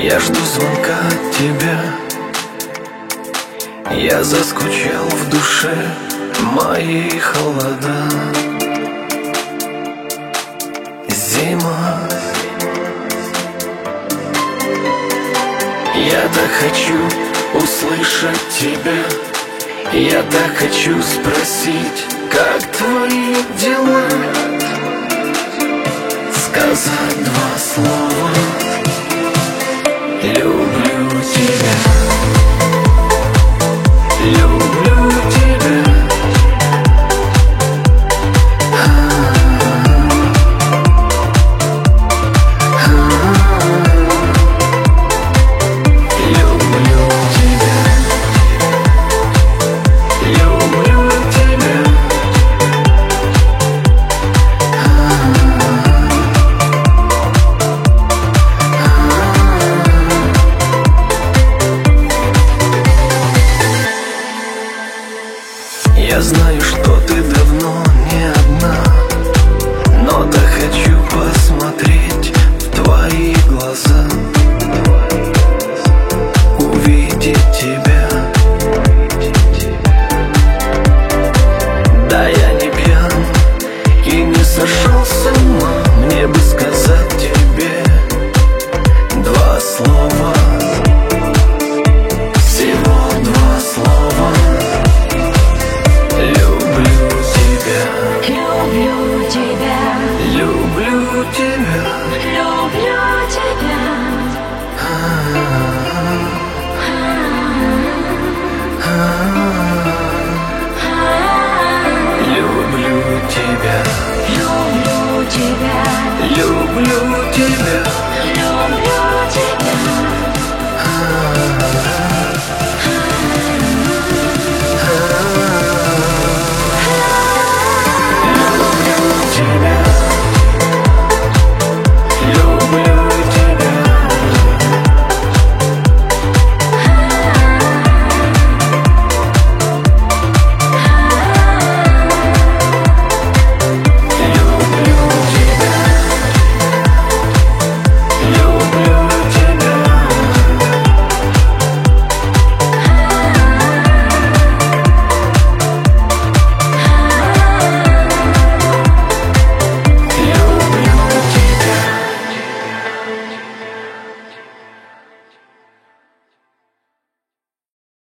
Я жду звонка от тебя. Я заскучал в душе, мои холода. Зима. Я так хочу услышать тебя. Я так хочу спросить, как твои дела. Сказать два слова: люблю тебя. Люблю тебя. Я знаю, что ты давно не одна, но так хочу посмотреть в твои глаза.